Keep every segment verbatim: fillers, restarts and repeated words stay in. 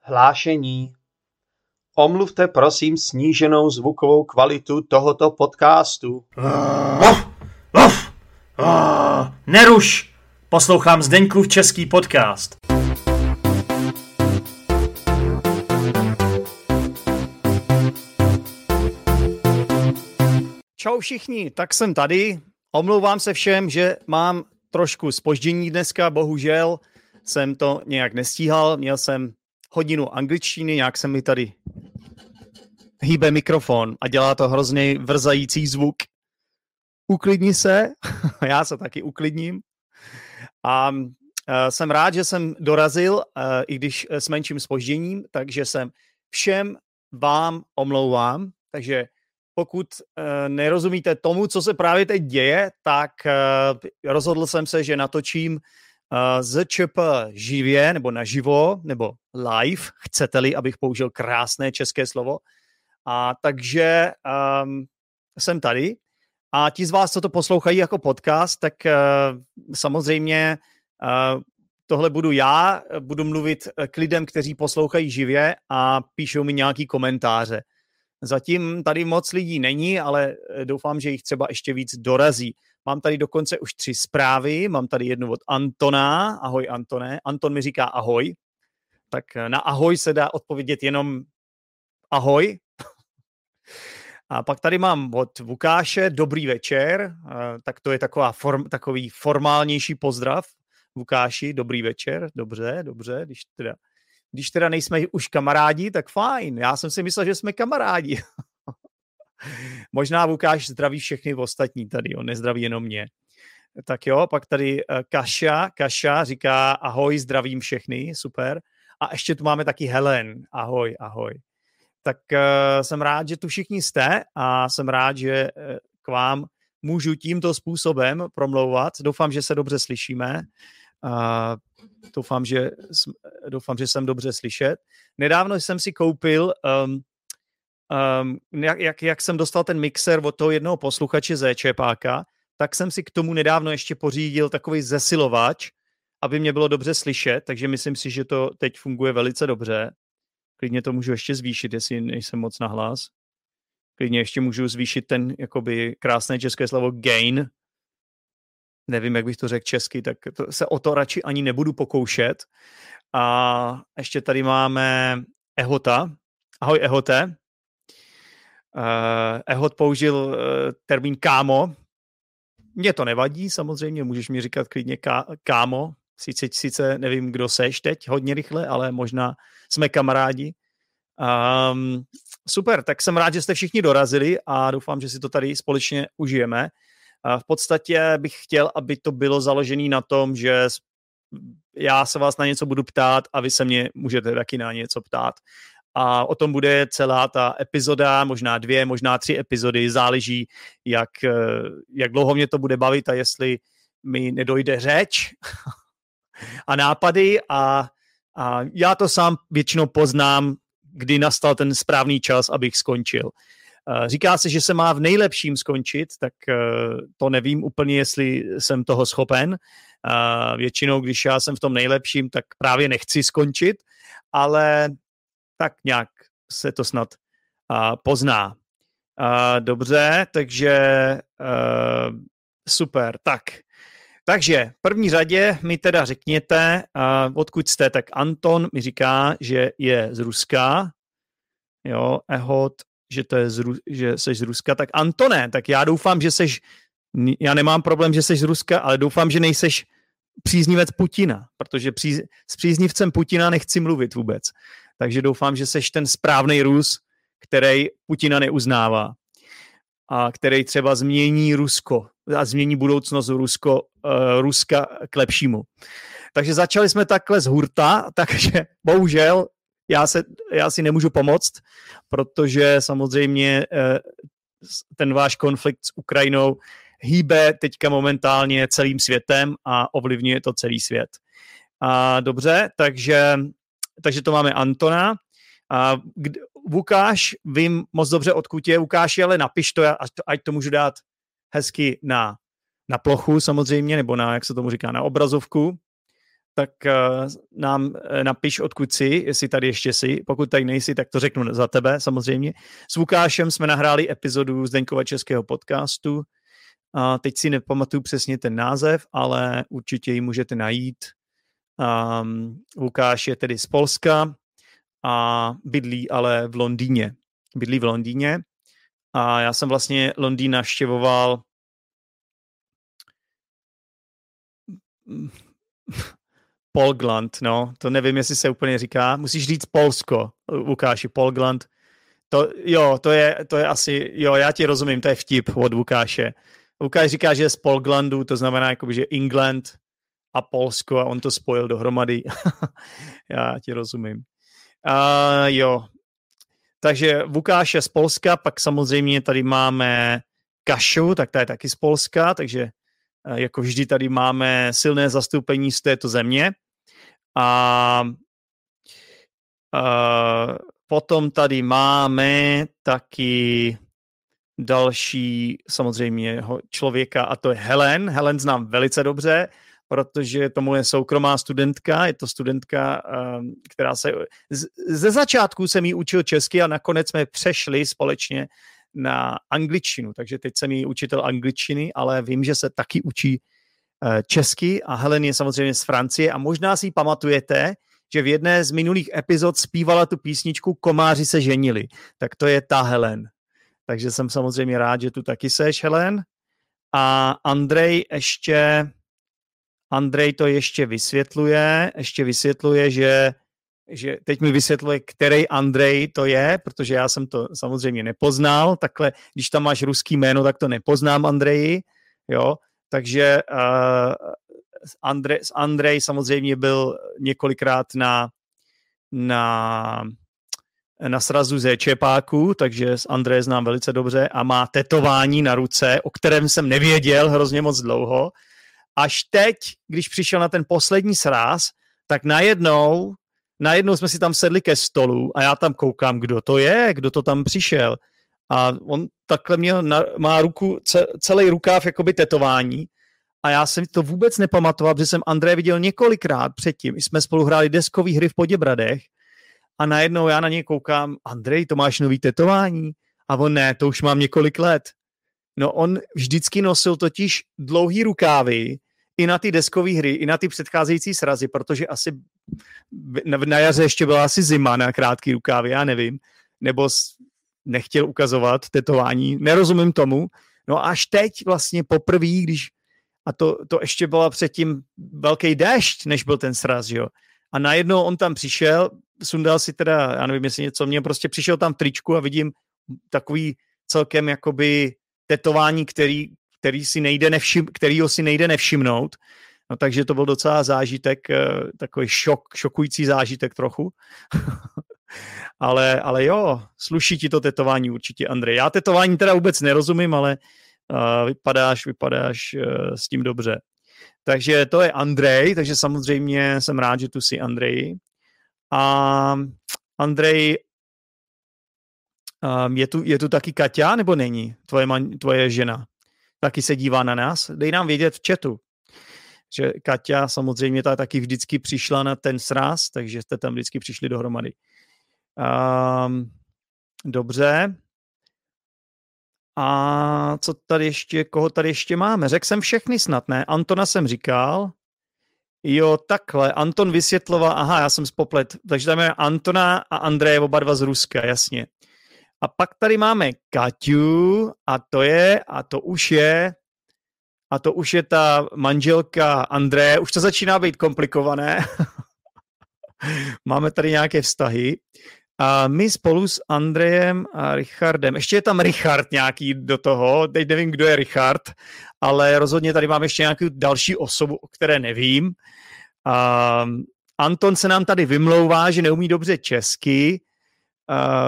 Hlášení. Omluvte prosím sníženou zvukovou kvalitu tohoto podcastu. Lof, lof, oh, neruš! Poslouchám Zdeňkův český podcast. Čau všichni, tak jsem tady. Omlouvám se všem, že mám trošku zpoždění dneska, bohužel jsem to nějak nestíhal. Měl jsem hodinu angličtiny, nějak se mi tady hýbe mikrofon a dělá to hrozně vrzající zvuk. Uklidni se, já se taky uklidním. A uh, jsem rád, že jsem dorazil, uh, i když s menším zpožděním, takže jsem všem vám omlouvám. Takže pokud uh, nerozumíte tomu, co se právě teď děje, tak uh, rozhodl jsem se, že natočím uh, Z Č P živě, nebo naživo, nebo live, chcete-li, abych použil krásné české slovo. A takže um, jsem tady. A ti z vás, co to poslouchají jako podcast, tak uh, samozřejmě uh, tohle budu já, budu mluvit k lidem, kteří poslouchají živě a píšou mi nějaký komentáře. Zatím tady moc lidí není, ale doufám, že jich třeba ještě víc dorazí. Mám tady dokonce už tři zprávy, mám tady jednu od Antona. Ahoj Antone. Anton mi říká ahoj. Tak na ahoj se dá odpovědět jenom ahoj. A pak tady mám od Lukáše dobrý večer, tak to je taková form, takový formálnější pozdrav. Lukáši, dobrý večer, dobře, dobře, když teda, když teda nejsme už kamarádi, tak fajn, já jsem si myslel, že jsme kamarádi. Možná Lukáš zdraví všechny ostatní tady, on nezdraví jenom mě. Tak jo, pak tady Kaša, Kaša říká ahoj, zdravím všechny, super. A ještě tu máme taky Helen, ahoj, ahoj. Tak uh, jsem rád, že tu všichni jste a jsem rád, že uh, k vám můžu tímto způsobem promlouvat. Doufám, že se dobře slyšíme. Uh, doufám, že, doufám, že jsem dobře slyšet. Nedávno jsem si koupil, um, um, jak, jak, jak jsem dostal ten mixer od toho jednoho posluchače ze Čepáka, tak jsem si k tomu nedávno ještě pořídil takový zesilovač, aby mě bylo dobře slyšet, takže myslím si, že to teď funguje velice dobře. Klidně to můžu ještě zvýšit, jestli nejsem moc nahlas. Klidně ještě můžu zvýšit ten jakoby krásné české slovo gain. Nevím, jak bych to řekl česky, tak to, se o to radši ani nebudu pokoušet. A ještě tady máme Ehota. Ahoj Ehote. Uh, Ehot použil uh, termín kámo. Mně to nevadí, samozřejmě, můžeš mi říkat klidně ká, kámo. Sice, sice nevím, kdo seš teď hodně rychle, ale možná jsme kamarádi. Um, super, tak jsem rád, že jste všichni dorazili a doufám, že si to tady společně užijeme. Uh, v podstatě bych chtěl, aby to bylo založené na tom, že já se vás na něco budu ptát a vy se mě můžete taky na něco ptát. A o tom bude celá ta epizoda, možná dvě, možná tři epizody, záleží, jak, jak dlouho mě to bude bavit a jestli mi nedojde řeč a nápady a, a já to sám většinou poznám, kdy nastal ten správný čas, abych skončil. Říká se, že se má v nejlepším skončit, tak to nevím úplně, jestli jsem toho schopen. Většinou, když já jsem v tom nejlepším, tak právě nechci skončit, ale tak nějak se to snad pozná. Dobře, takže super, tak. Takže v první řadě mi teda řekněte, uh, odkud jste, tak Anton mi říká, že je z Ruska, jo, Ehot, že, to je z Ru- že jsi z Ruska, tak Antone, tak já doufám, že seš, já nemám problém, že jsi z Ruska, ale doufám, že nejseš příznivec Putina, protože pří, s příznivcem Putina nechci mluvit vůbec, takže doufám, že seš ten správnej Rus, který Putina neuznává a který třeba změní Rusko a změní budoucnost Rusko, uh, Ruska k lepšímu. Takže začali jsme takhle z hurta, takže bohužel já, se, já si nemůžu pomoct, protože samozřejmě uh, ten váš konflikt s Ukrajinou hýbe teďka momentálně celým světem a ovlivňuje to celý svět. A dobře, takže, takže to máme Antona. A kdy, Lukáš, vím moc dobře, odkud je Lukáši, ale napiš to, ať to, ať to můžu dát hezky na, na plochu samozřejmě, nebo na, jak se tomu říká, na obrazovku. tak uh, nám uh, napiš, odkud jsi, jestli tady ještě jsi. Pokud tady nejsi, tak to řeknu za tebe samozřejmě. S Lukášem jsme nahráli epizodu Zdeňkova českého podcastu. Uh, teď si nepamatuju přesně ten název, ale určitě ji můžete najít. Um, Lukáš je tedy z Polska a bydlí ale v Londýně. Bydlí v Londýně a já jsem vlastně Londýn navštěvoval Polgland, no, to nevím, jestli se úplně říká. Musíš říct Polsko, Lukáši, Polgland. To, jo, to je, to je asi, jo, já ti rozumím, to je vtip od Lukáše. Lukáš říká, že je z Polglandu, to znamená, jakoby, že England a Polsko a on to spojil dohromady. Já ti rozumím. Uh, jo, takže Lukáš je z Polska, pak samozřejmě tady máme Kašu, tak ta je taky z Polska, takže jako vždy tady máme silné zastoupení z této země. A uh, potom tady máme taky další samozřejmě člověka a to je Helen. Helen znám velice dobře, protože tomu je soukromá studentka, je to studentka, um, která se... Z, ze začátku jsem jí učil česky a nakonec jsme přešli společně na angličtinu, takže teď jsem jí učitel angličtiny, ale vím, že se taky učí uh, česky a Helen je samozřejmě z Francie a možná si pamatujete, že v jedné z minulých epizod zpívala tu písničku Komáři se ženili, tak to je ta Helen. Takže jsem samozřejmě rád, že tu taky seš, Helen. A Andrej ještě... Andrej to ještě vysvětluje, ještě vysvětluje, že, že teď mi vysvětluje, který Andrej to je, protože já jsem to samozřejmě nepoznal, takhle, když tam máš ruský jméno, tak to nepoznám Andreji, jo, takže uh, Andrej, Andrej samozřejmě byl několikrát na, na, na srazu ze Čepáku, takže s Andreje znám velice dobře a má tetování na ruce, o kterém jsem nevěděl hrozně moc dlouho. Až teď, když přišel na ten poslední sraz, tak najednou, najednou jsme si tam sedli ke stolu a já tam koukám, kdo to je, kdo to tam přišel. A on takhle měl, na, má ruku, celý rukáv jakoby tetování a já jsem to vůbec nepamatoval, protože jsem Andreje viděl několikrát předtím. Jsme spolu hráli deskové hry v Poděbradech a najednou já na něj koukám, Andrej, to máš nový tetování? A on ne, to už mám několik let. No on vždycky nosil totiž dlouhý rukávy i na ty deskové hry, i na ty předcházející srazy, protože asi na jaře ještě byla asi zima na krátký rukávy, já nevím, nebo nechtěl ukazovat tetování, nerozumím tomu. No až teď vlastně poprvé, když, a to, to ještě byla předtím velký déšť, než byl ten sraz, jo. A najednou on tam přišel, sundal si teda, já nevím, jestli něco mě, prostě přišel tam v tričku a vidím takový celkem jakoby tetování, který, který si nejde nevšim, kterýho si nejde nevšimnout. No takže to byl docela zážitek, takový šok, šokující zážitek trochu. ale, ale jo, sluší ti to tetování určitě, Andrej. Já tetování teda vůbec nerozumím, ale uh, vypadáš, vypadáš uh, s tím dobře. Takže to je Andrej, takže samozřejmě jsem rád, že tu jsi, Andrej. A Andrej, Um, je, tu, je tu taky Kaťa, nebo není? Tvoje, man, tvoje žena. Taky se dívá na nás? Dej nám vědět v chatu. Že Kaťa samozřejmě ta taky vždycky přišla na ten sraz, takže jste tam vždycky přišli dohromady. Um, dobře. A co tady ještě, koho tady ještě máme? Řekl jsem všechny snad, ne? Antona jsem říkal. Jo, takhle. Anton vysvětloval, aha, já jsem spoplet. Takže tam je Antona a Andreje, oba dva z Ruska, jasně. A pak tady máme Kaťu a to je, a to už je, a to už je ta manželka Andreje. Už to začíná být komplikované. Máme tady nějaké vztahy. A my spolu s Andrejem a Richardem, ještě je tam Richard nějaký do toho, teď nevím, kdo je Richard, ale rozhodně tady máme ještě nějakou další osobu, o které nevím. A Anton se nám tady vymlouvá, že neumí dobře česky. A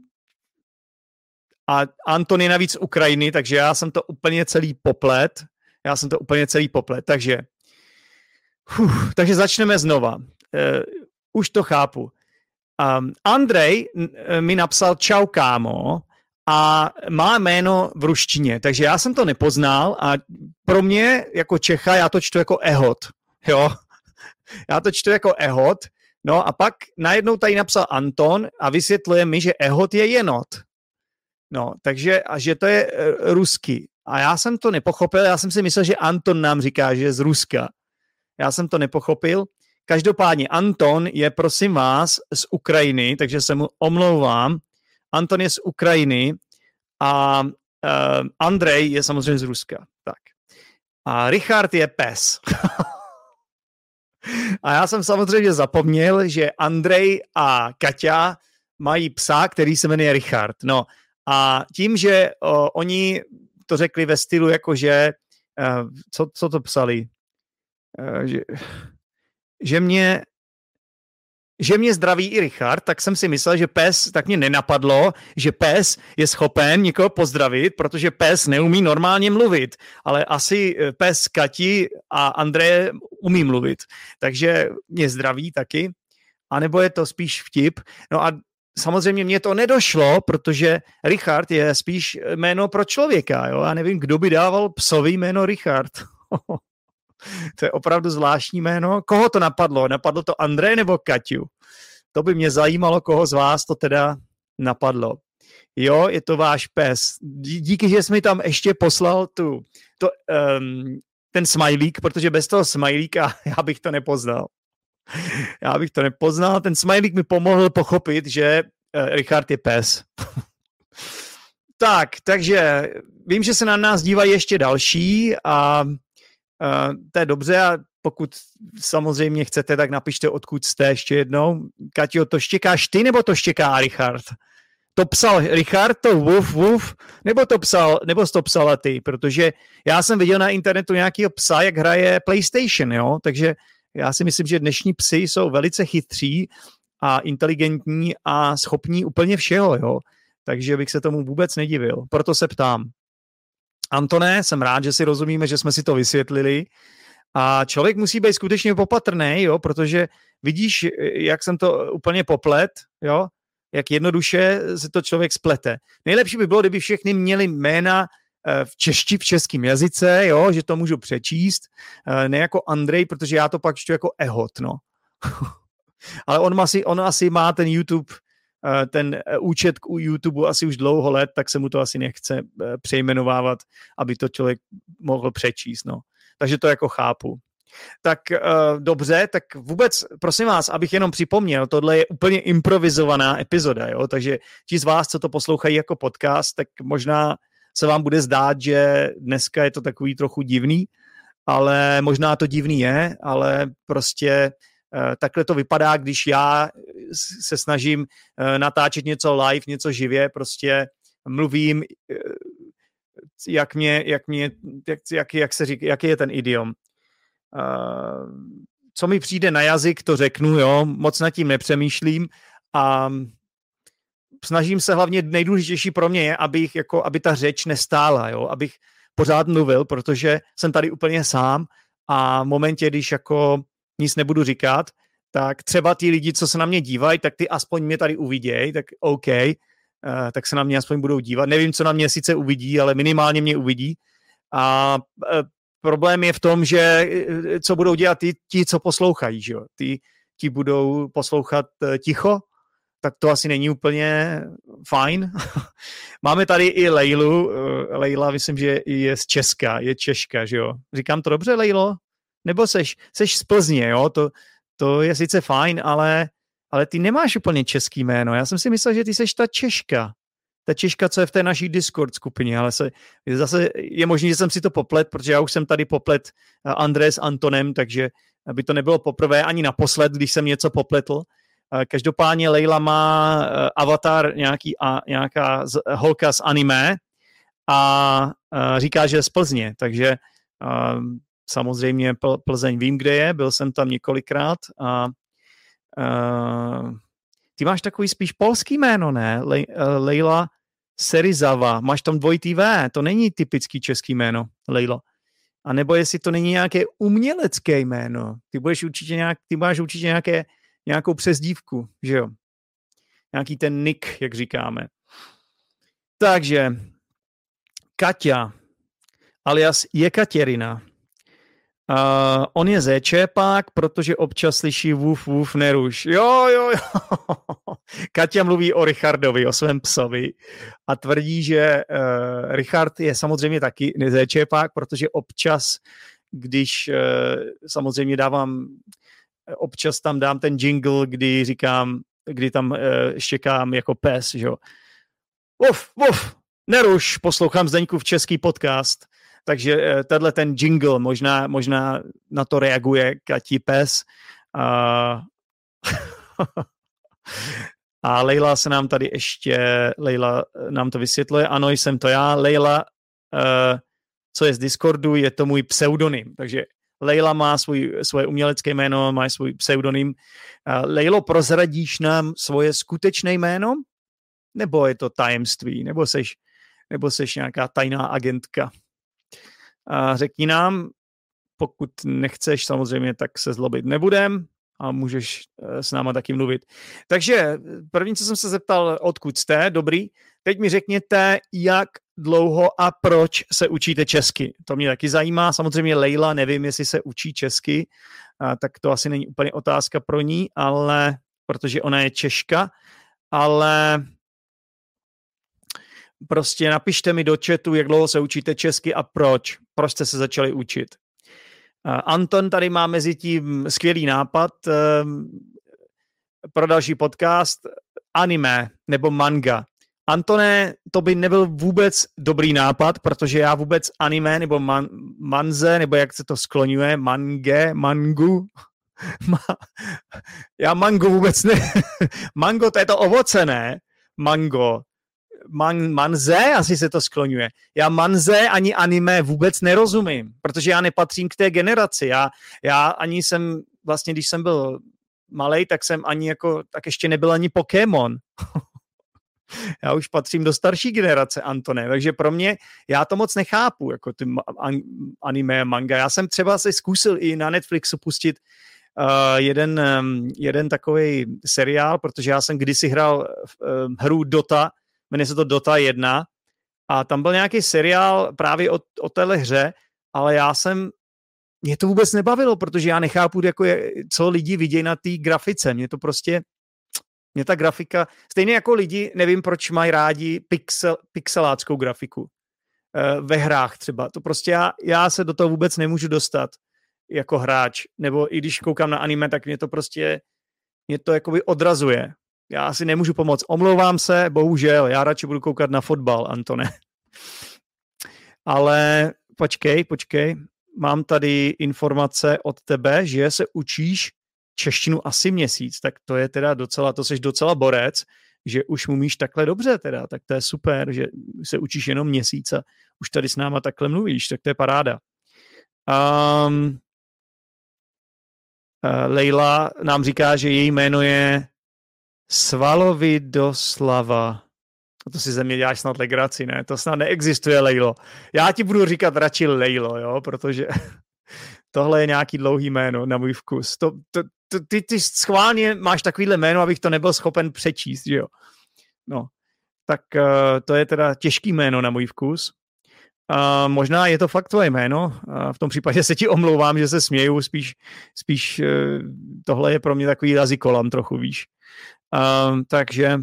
A Anton je navíc z Ukrajiny, takže já jsem to úplně celý poplet. Já jsem to úplně celý poplet. Takže, uf, takže začneme znova. Uh, už to chápu. Um, Andrej mi napsal čau kámo a má jméno v ruštině, takže já jsem to nepoznal a pro mě jako Čecha já to čtu jako Ehot. Jo? Já to čtu jako ehot, no a pak najednou tady napsal Anton a vysvětluje mi, že ehot je jenot. No, takže, a že to je uh, rusky. A já jsem to nepochopil, já jsem si myslel, že Anton nám říká, že je z Ruska. Já jsem to nepochopil. Každopádně Anton je, prosím vás, z Ukrajiny, takže se mu omlouvám. Anton je z Ukrajiny a uh, Andrej je samozřejmě z Ruska. Tak. A Richard je pes. A já jsem samozřejmě zapomněl, že Andrej a Kaťa mají psa, který se jmenuje Richard. No a tím, že o, oni to řekli ve stylu, jakože, uh, co, co to psali? Uh, že, že mě že mě zdraví i Richard, tak jsem si myslel, že pes, tak mě nenapadlo, že pes je schopen někoho pozdravit, protože pes neumí normálně mluvit, ale asi pes Kati a Andreje umí mluvit, takže mě zdraví taky, anebo je to spíš vtip. No a samozřejmě mě to nedošlo, protože Richard je spíš jméno pro člověka, jo? Já nevím, kdo by dával psovi jméno Richard. To je opravdu zvláštní jméno. Koho to napadlo? Napadlo to Andrej nebo Kaťu? To by mě zajímalo, koho z vás to teda napadlo. Jo, je to váš pes. Díky, že jsi mi tam ještě poslal tu, to, um, ten smajlík, protože bez toho smajlíka já bych to nepoznal. Já bych to nepoznal. Ten smajlík mi pomohl pochopit, že uh, Richard je pes. Tak, takže vím, že se na nás dívají ještě další a Uh, to je dobře a pokud samozřejmě chcete, tak napište, odkud jste ještě jednou. Katio, to štěkáš ty, nebo to štěká Richard? To psal Richard, to wuf, wuf, nebo to psal, nebo to psala ty, protože já jsem viděl na internetu nějakýho psa, jak hraje PlayStation, jo, takže já si myslím, že dnešní psy jsou velice chytří a inteligentní a schopní úplně všeho, jo, takže bych se tomu vůbec nedivil, proto se ptám. Antone, jsem rád, že si rozumíme, že jsme si to vysvětlili a člověk musí být skutečně opatrný, jo, protože vidíš, jak jsem to úplně poplet, jo, jak jednoduše se to člověk splete. Nejlepší by bylo, kdyby všechny měli jména v češti, v českém jazyce, jo, že to můžu přečíst, ne jako Andrej, protože já to pak čtu jako ehot, no. Ale on asi, on asi má ten YouTube, ten účet k YouTube asi už dlouho let, tak se mu to asi nechce přejmenovávat, aby to člověk mohl přečíst, no. Takže to jako chápu. Tak uh, dobře, tak vůbec, prosím vás, abych jenom připomněl, tohle je úplně improvizovaná epizoda, jo, takže ti z vás, co to poslouchají jako podcast, tak možná se vám bude zdát, že dneska je to takový trochu divný, ale možná to divný je, ale prostě uh, takhle to vypadá, když já se snažím uh, natáčet něco live, něco živě, prostě mluvím, uh, jak mě, jak mě, jak, jak, jak se říká, jaký je ten idiom. Uh, co mi přijde na jazyk, to řeknu, jo, moc nad tím nepřemýšlím a snažím se hlavně, nejdůležitější pro mě je, abych, jako, aby ta řeč nestála, jo, abych pořád mluvil, protože jsem tady úplně sám a v momentě, když jako nic nebudu říkat, tak třeba ty lidi, co se na mě dívají, tak ty aspoň mě tady uvidějí, tak OK, uh, tak se na mě aspoň budou dívat. Nevím, co na mě sice uvidí, ale minimálně mě uvidí a uh, problém je v tom, že co budou dělat ty, ti, co poslouchají, že jo? Ty, ti budou poslouchat ticho, tak to asi není úplně fajn. Máme tady i Lejlu. Lejla, myslím, že je z Česka, je Češka, že jo? Říkám to dobře, Lejlo? Nebo seš, seš z Plzně, jo? To, to je sice fajn, ale, ale ty nemáš úplně český jméno. Já jsem si myslel, že ty seš ta Češka. Ta Češka, co je v té naší Discord skupině, ale se, zase je možné, že jsem si to poplet, protože já už jsem tady poplet André s Antonem, takže aby to nebylo poprvé ani naposled, když jsem něco popletl. Každopádně Lejla má avatar nějaký, a, nějaká z, holka z anime a, a říká, že je z Plzně, takže a, samozřejmě Pl, Plzeň vím, kde je, byl jsem tam několikrát a, a ty máš takový spíš polský jméno, ne? Le, Lejla Serizava, máš tam dvojitý V, to není typický český jméno, Lejla. A nebo jestli to není nějaké umělecké jméno, ty budeš určitě nějak, ty máš určitě nějaké, nějakou přezdívku, že jo? Nějaký ten nick, jak říkáme. Takže Kaťa, alias Jekaterina. Uh, on je zéčepák, protože občas slyší vůf, vůf, neruš. Jo, jo, jo. Kaťa mluví o Richardovi, o svém psovi a tvrdí, že uh, Richard je samozřejmě taky zéčepák, protože občas, když uh, samozřejmě dávám, občas tam dám ten jingle, kdy říkám, kdy tam uh, štěkám jako pes, že jo. Uf, uf, neruš, poslouchám Zdeňkův český podcast. Takže tenhle ten jingle, možná, možná na to reaguje Katí pes. A, a Lejla se nám tady ještě, Lejla nám to vysvětluje. Ano, jsem to já. Lejla, uh, co je z Discordu, je to můj pseudonym. Takže Lejla má svůj, svoje umělecké jméno, má svůj pseudonym. Uh, Lejlo, prozradíš nám svoje skutečné jméno? Nebo je to tajemství? Nebo seš, nebo seš nějaká tajná agentka? A řekni nám, pokud nechceš samozřejmě, tak se zlobit nebudem a můžeš s náma taky mluvit. Takže první, co jsem se zeptal, odkud jste, dobrý. Teď mi řekněte, jak dlouho a proč se učíte česky. To mě taky zajímá. Samozřejmě Lejla, nevím, jestli se učí česky, a tak to asi není úplně otázka pro ní, ale protože ona je Češka, ale prostě napište mi do chatu, jak dlouho se učíte česky a proč. Proč jste se začali učit. Uh, Anton tady má mezi tím skvělý nápad uh, pro další podcast anime nebo manga. Antone, to by nebyl vůbec dobrý nápad, protože já vůbec anime nebo man, manze, nebo jak se to skloňuje, mange, mangu, ma, já mango vůbec ne. Mango, to je to ovoce, ne? Mango. Man, manze, asi se to skloňuje. Já manze ani anime vůbec nerozumím, protože já nepatřím k té generaci. Já, já ani jsem, vlastně když jsem byl malej, tak jsem ani jako, tak ještě nebyl ani Pokémon. Já už patřím do starší generace, Antone, takže pro mě, já to moc nechápu, jako ty anime, manga. Já jsem třeba si zkusil i na Netflixu pustit uh, jeden, um, jeden takový seriál, protože já jsem kdysi hrál uh, hru Dota, jmenuje se to Dota jedna a tam byl nějaký seriál právě o, o téhle hře, ale já jsem, mě to vůbec nebavilo, protože já nechápu, jako je, co lidi vidějí na té grafice. Mě to prostě, mě ta grafika, stejně jako lidi, nevím, proč mají rádi pixel, pixeláckou grafiku e, ve hrách třeba. To prostě já, já se do toho vůbec nemůžu dostat jako hráč, nebo i když koukám na anime, tak mě to prostě, mě to jakoby odrazuje. Já si nemůžu pomoct. Omlouvám se, bohužel, já radši budu koukat na fotbal, Antone. Ale počkej, počkej. Mám tady informace od tebe, že se učíš češtinu asi měsíc, tak to je teda docela, to seš docela borec, že už umíš takhle dobře teda, tak to je super, že se učíš jenom měsíc a už tady s náma takhle mluvíš, tak to je paráda. Um, uh, Lejla nám říká, že její jméno je Svalovidoslava. To si ze mě děláš snad legraci, ne? To snad neexistuje, Lejlo. Já ti budu říkat radši Lejlo, jo? Protože tohle je nějaký dlouhý jméno na můj vkus. To, to, to, ty, ty schválně máš takovýhle jméno, abych to nebyl schopen přečíst, že jo? No, tak uh, to je teda těžký jméno na můj vkus. Uh, možná je to fakt tvoje jméno. Uh, v tom případě se ti omlouvám, že se směju. Spíš, spíš uh, tohle je pro mě takový jazykolam trochu, víš. Um, takže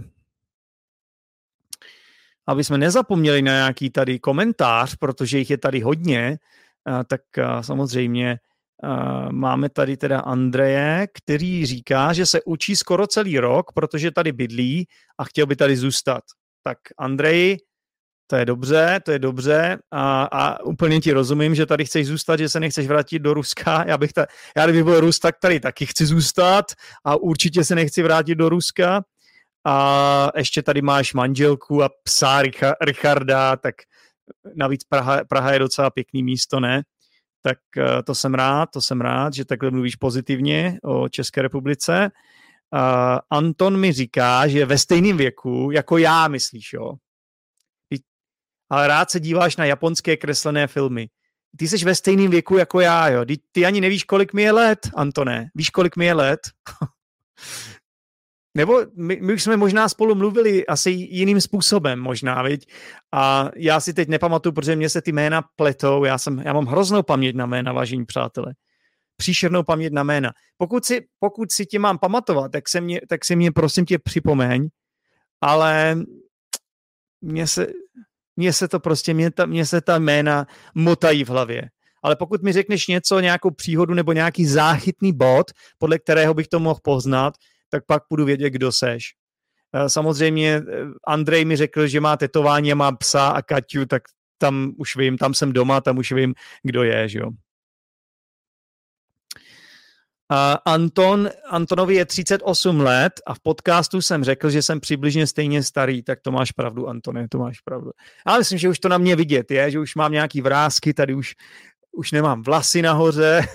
aby jsme nezapomněli na nějaký tady komentář, protože jich je tady hodně, uh, tak uh, samozřejmě uh, máme tady teda Andreje, který říká, že se učí skoro celý rok, protože tady bydlí a chtěl by tady zůstat. Tak Andrej, to je dobře, to je dobře a, a úplně ti rozumím, že tady chceš zůstat, že se nechceš vrátit do Ruska. Já bych ta, já kdybych byl Rus, tak tady taky chci zůstat a určitě se nechci vrátit do Ruska. A ještě tady máš manželku a psa Richarda, tak navíc Praha, Praha je docela pěkný místo, ne? Tak to jsem rád, to jsem rád, že takhle mluvíš pozitivně o České republice. A Anton mi říká, že je ve stejném věku, jako já, myslíš, jo? Ale rád se díváš na japonské kreslené filmy. Ty jsi ve stejném věku jako já, jo. Ty, ty ani nevíš, kolik mi je let, Antone. Víš, kolik mi je let? Nebo my, my už jsme možná spolu mluvili asi jiným způsobem možná, viď? A já si teď nepamatuju, protože mě se ty jména pletou, já, jsem, já mám hroznou paměť na jména, vážení přátelé. Příšernou paměť na jména. Pokud si, pokud si tě mám pamatovat, tak se mě, tak se mě prosím tě připomeň, ale mně se, mně se to prostě, mně, ta, mně se ta jména motají v hlavě. Ale pokud mi řekneš něco, nějakou příhodu nebo nějaký záchytný bod, podle kterého bych to mohl poznat, tak pak budu vědět, kdo seš. Samozřejmě Andrej mi řekl, že má tetování a má psa a Kaťu, tak tam už vím, tam jsem doma, tam už vím, kdo je, že jo. Uh, Anton, Antonovi je třicet osm let a v podcastu jsem řekl, že jsem přibližně stejně starý, tak to máš pravdu, Antone, to máš pravdu. Ale myslím, že už to na mě vidět je, že už mám nějaký vrásky, tady už, už nemám vlasy nahoře.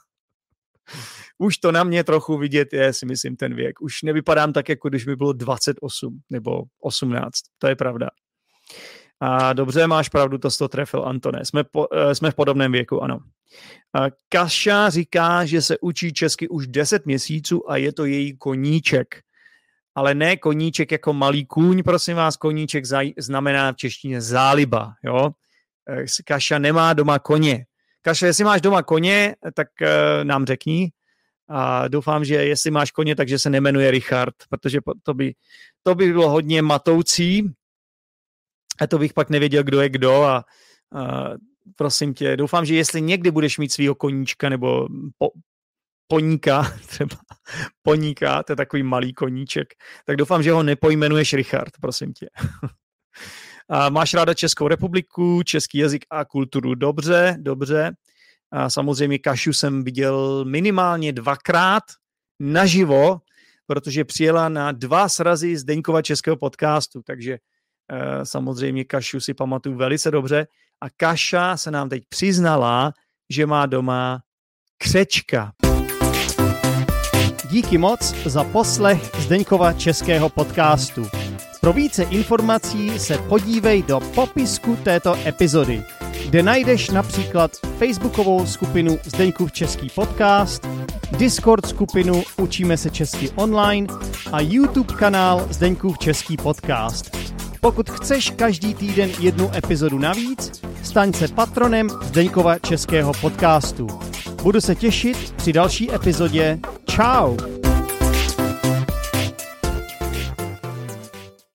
Už to na mě trochu vidět je, si myslím, ten věk. Už nevypadám tak, jako když mi bylo dvacet osm nebo osmnáct, to je pravda. A dobře, máš pravdu, to jsi to trefil, Antone. Jsme, po, jsme v podobném věku, ano. A Kaša říká, že se učí česky už deset měsíců a je to její koníček. Ale ne koníček jako malý kůň, prosím vás, koníček znamená v češtině záliba. Jo? Kaša nemá doma koně. Kaša, jestli máš doma koně, tak uh, nám řekni. A doufám, že jestli máš koně, takže se nemenuje Richard, protože to by, to by bylo hodně matoucí. A to bych pak nevěděl, kdo je kdo a, a prosím tě, doufám, že jestli někdy budeš mít svýho koníčka nebo po, poníka, třeba poníka, to je takový malý koníček, tak doufám, že ho nepojmenuješ Richard, prosím tě. A máš ráda Českou republiku, český jazyk a kulturu, dobře, dobře. A samozřejmě Kašu jsem viděl minimálně dvakrát naživo, protože přijela na dva srazy Zdeňkova českého podcastu, takže Uh, samozřejmě Kašu si pamatuju velice dobře a Kaša se nám teď přiznala, že má doma křečka. Díky moc za poslech Zdeňkova českého podcastu. Pro více informací se podívej do popisku této epizody, kde najdeš například facebookovou skupinu Zdeňkův český podcast, Discord skupinu Učíme se česky online a YouTube kanál Zdeňkův český podcast. Pokud chceš každý týden jednu epizodu navíc, staň se patronem Zdeňkova českého podcastu. Budu se těšit při další epizodě. Čau!